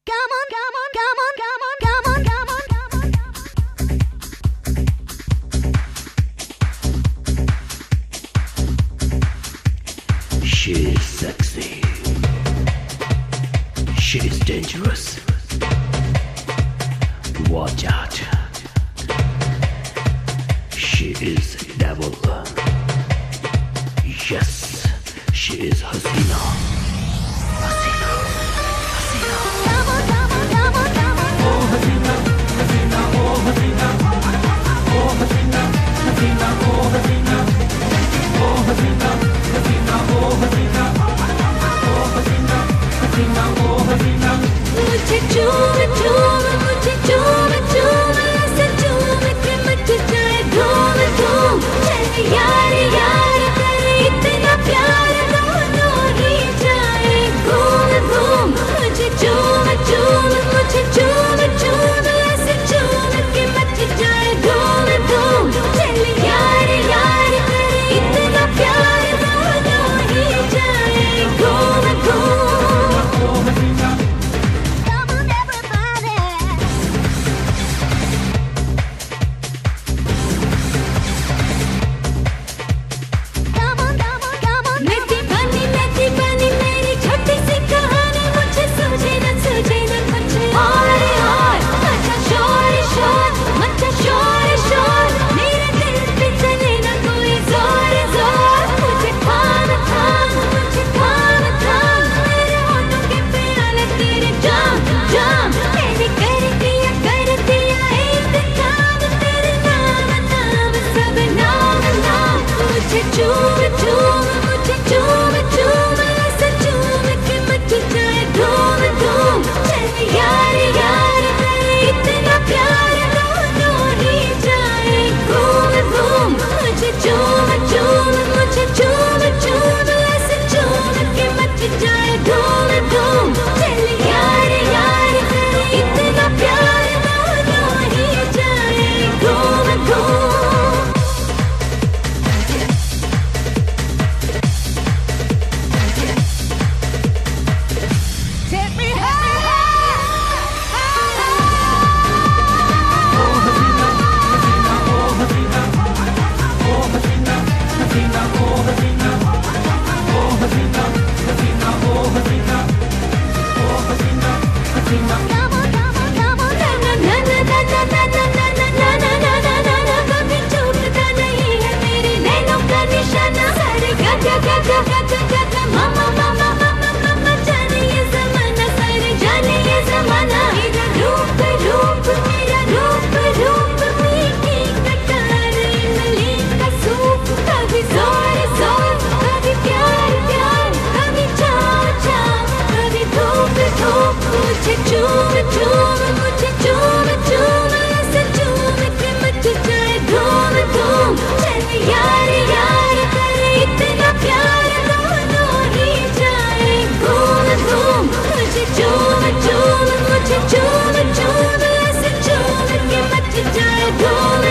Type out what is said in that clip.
come on, come on, come on, come on, come on, come on, come on. She's sexy. She's dangerous. Watch out. She is devil. Yes, she is Hasina. Hasina. Hasina. Come on, come on, come on, come on. Oh Hasina, Hasina, oh Hasina. Oh Hasina, Hasina, oh Hasina. Oh Hasina, Hasina, oh Hasina. Oh Hasina, Hasina, oh Hasina. मुझे चूम चूम, मुझे चूम चूम, ऐसे चूम के much जाए धूम धूम। चल यार यार करे इतना प्यार, दोनों ही जाए घूम घूम। मुझे चूम चूम, मुझे चूम चूम, ऐसे चूम के मच जाए धूम धूम। चल यार यार करे इतना प्यार, दोनों ही जाए घूम घूम। Chum chum, ऐसे चूम के मच जाए धूम